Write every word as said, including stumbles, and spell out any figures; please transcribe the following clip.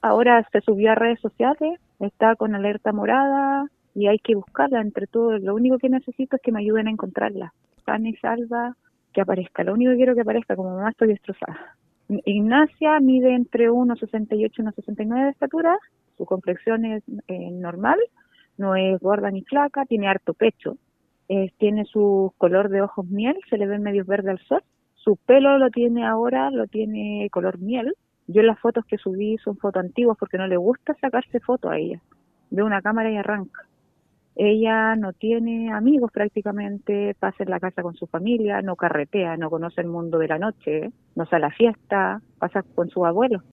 ahora se subió a redes sociales, está con alerta morada y hay que buscarla entre todos. Lo único que necesito es que me ayuden a encontrarla. Sana y salva, que aparezca. Lo único que quiero que aparezca, como mamá estoy destrozada. Ignacia mide entre uno sesenta y ocho y uno sesenta y nueve de estatura, su complexión es eh, normal, no es gorda ni flaca, tiene harto pecho, eh, tiene su color de ojos miel, se le ve medio verde al sol, su pelo lo tiene ahora, lo tiene color miel. Yo las fotos que subí son fotos antiguas porque no le gusta sacarse fotos a ella, ve una cámara y arranca. Ella no tiene amigos prácticamente, pasa en la casa con su familia, no carretea, no conoce el mundo de la noche, no sale a la fiesta, pasa con sus abuelos.